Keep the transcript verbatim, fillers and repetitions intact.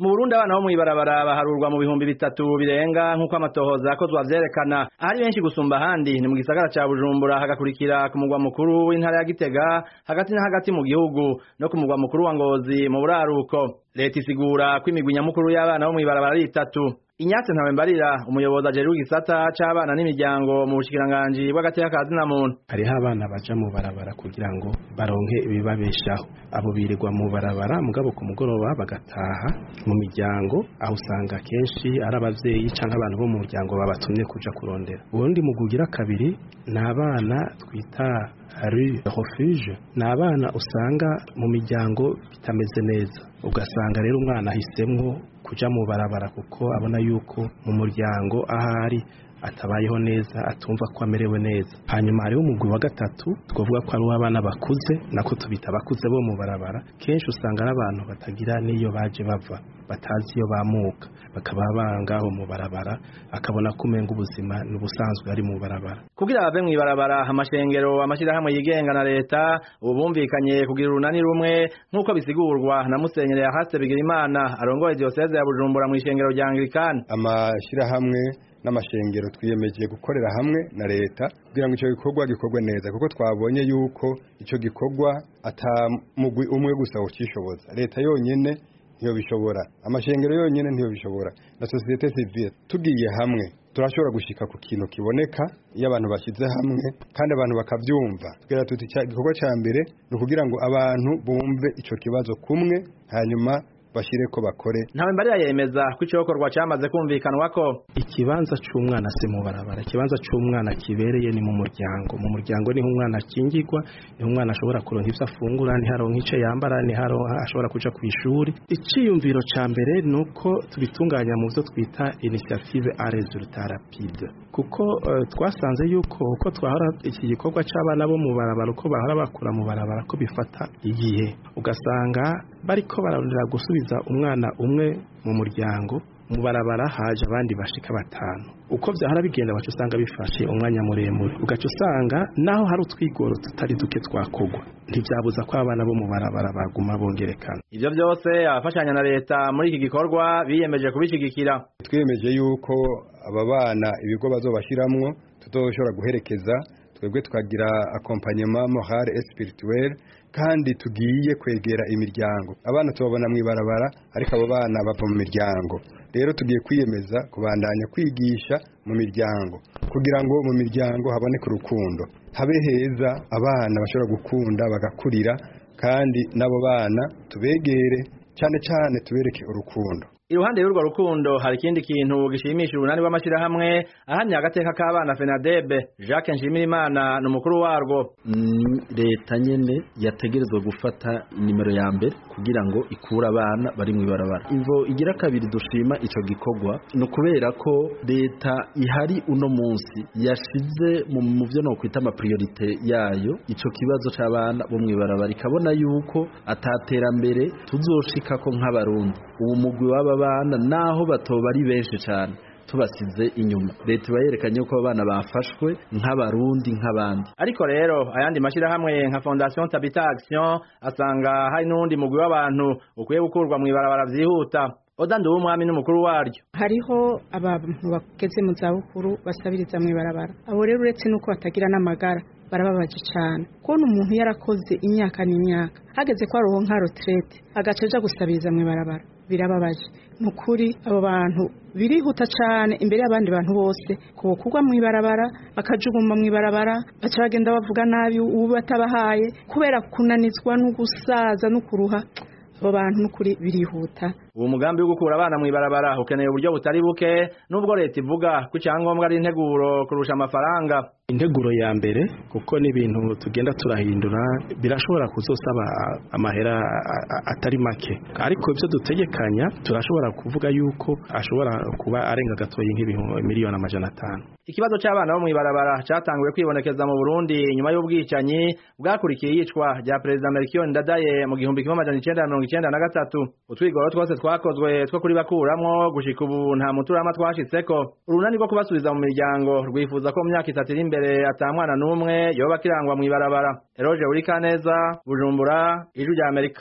Mu Burundi abana bo mw'ibarabara baharurwa mu bihumbi bitatu birenga nk'uko amatohoza yakozwe avyerekana. Ahari benshi gusumba ahandi ni mu gisagara ca Bujumbura, hagakurikira ku mugwa mukuru w'intara ya Gitega, hagati na hagati mu gihugu no ku mugwa mukuru wa Ngozi mu buraruko. Leta isigura ko imigwi nyamukuru y'abana bo mw'ibarabara ari itatu. Inyatse Ntawembarira, umuyobozi ajejwe igisata c'abana n'imiryango mu bushikiranganji bw'agateka ka zina muntu. Hariho abana baja mu barabara kugira ngo baronke ibibabeshaho. Abo birirwa mu barabara mugabo ku mugoroba bagataha mu miryango, aho usanga kenshi ari abavyeyi canke abantu bo mu muryango babatumye kuja kurondera. Ubundi mugugira kabiri n'abana twita rue refuge, n'abana usanga mu miryango bitameze neza, ugasanga rero umwana ahisemwo kuja mu barabara kuko abona yuko mu muryango ahari atabayeho neza, atumva ko amerewe neza. Hanyuma hariho umugwi wa gatatu twovuga ko ari abana bakuze, nako tubita bakuze bo mu barabara. Kenshi usanga ari abantu batagira niyo baje bava, batazi iyo bamuka, bakaba bangaho mu barabara, akabona kumenga ubuzima n'ubusanzwe ari mu barabara. Kugira bave mw'ibarabara, amashengero amashirahamwe yigenga na leta ubu bumvikanye kugira urunani rumwe nk'uko bisigurwa na Musenyeri Yahaste Bigirimana arongoye diocese ya Bujumbura mu ishengero rya Anglikani. Amashirahamwe n'amashengero twiyemeje gukorera hamwe na leta kugira ngo ico gikorwa gikorwe neza, kuko twabonye yuko ico gikorwa atamugwi umwe gusa ucishoboza. Leta yonyene ntiyo bishobora, amashengero yonyene ntiyo bishobora, na societe civile. Tugiye hamwe turashobora gushika ku kintu kiboneka iyo abantu bashize hamwe kandi abantu bakavyumva. Kugira tuti igikorwa ca mbere ni kugira ngo abantu bumve ico kibazo kumwe, hanyuma bashire ko bakore. Ntawembarira yemeza ko icokorwa cyamaze kumvikanwa ko ikibanza c'umwana se mu barabara, ikibanza c'umwana kibereye ni mu muryango. Mu muryango niho umwana akingirwa, niho umwana ashobora kuronka ivyo afungura, ni haronka ico yambara, ni haronka ashobora kuja kw'ishuri. Iciyumviro ca mbere nuko tubitunganya mu byo twita initiative à résultat rapide, kuko uh, twasanze yuko uko twahora iki gikorwa c'abana bo mu barabara, uko bahora bakura mu barabara ko bifata igihe, ugasanga bariko bararondera gusubiza umwana umwe mu muryango mu barabara haje abandi bashika batanu. Uko vyahora bigenda bacu usanga bifashe umwanya muremure, ugaca usanga naho hari utwigoro tutari duke twakogwa, ntivyabuza ko abana bo mu barabara baguma bongerekana. Ivyo vyose abafashanya na leta muri iki gikorwa biyemeje kubishigikira. Twiyemeje yuko aba bana ibigo bazobashiramwo tuzoshobora guherekeza, twebwe tukagira accompagnement moral et spirituel, kandi tugiye kwegera imiryango. Abana tubabona mw'ibarabara ariko abo bana bava mu miryango. Rero tugiye kwiyemeza kubandanya kwigisha mu miryango kugira ngo mu miryango haboneke urukundo, habe heza, abana bashobora gukunda bagakurira, kandi nabo bana tubegere cyane cyane tubereke urukundo. Iruhande y'urwo rukundo hari ikindi kintu gishimisha urunani rw'amashirahamwe ahamya agateka k'abana FENADEB. Jacques Nshimirimana ni umukuru warwo. Mm, leta nyene yategerezwa gufata nimero ya mbere kugira ngo ikura abana bari mw'ibarabara. Imvo igira kabiri dushima ico gikorwa no kubera ko leta ihari uno munsi yashize mu muvyo no kwita ama priorite yayo ico kibazo c'abana bo mw'ibarabara, ikabona yuko ataterambere tuzoshika ko nk'abarundi. Uwo mugwi w'aba bana naho batoba ari benshi cyane tubasize inyuma. Leta bayerekanye ko abana bafashwe nk'abarundi nk'abandi. Ariko rero ayandi mashirahamwe nka Fondation Tabita Action asanga hari n'undi mugwi w'abantu ukwiye gukurwa mw'ibarabara vyihuta. Odandi w'umwami n'umukuru waryo. Hariho abantu bageze mu zabukuru basabiriza mw'ibarabara. Abo rero uretse nuko batagira n'amagara barababaje cyane. Kubona umuntu yarakoze imyaka n'imyaka hageze ko aronka retraite agaca aja gusabiriza mw'ibarabara, birababaje. Nukuri abo bantu birihuta cyane imbere y'abandi bantu bose ko kugwa mw'ibarabara, bakajuguma mw'ibarabara, baca bagenda bavuga nabi ubu batabahaye kubera kunanizwa no gusaza no kuruha. Abo bantu nukuri birihuta. Uwo mugambi wo gukura abana mw'ibarabara ukeneye uburyo butari buke, nubwo leta ivuga ko icyangombwa ari integuro kurusha amafaranga. Integuro ya mbere kuko ni ibintu tugenda turahindura, birashobora kuzosaba amahera atari make, ariko ibyo dutegekanya turashobora kuvuga yuko ashobora kuba arenga gatoyi nk'ibihumbi miliyoni amajana atanu. Ikibazo cy'abana bo mw'ibarabara cyatanguye kwibonekeza mu Burundi nyuma y'ubwicanyi bwakurikiye yicwa rya Perezida Melchior Ndadaye mu gihumbi kimwe amajana icenda na mirongo icenda na gatatu. Utwigoro twose twakozwe two kuri bakuramwo gushika ubu nta muturama twashitseko. Urunani rwo kubasubiza mu miryango rwifuza ko mu myaka itatu iri imbere atamwana n'umwe yoba kirangwa mw'ibarabara. Eroge Urikaneza, Bujumbura, Ijwi rya Amerika.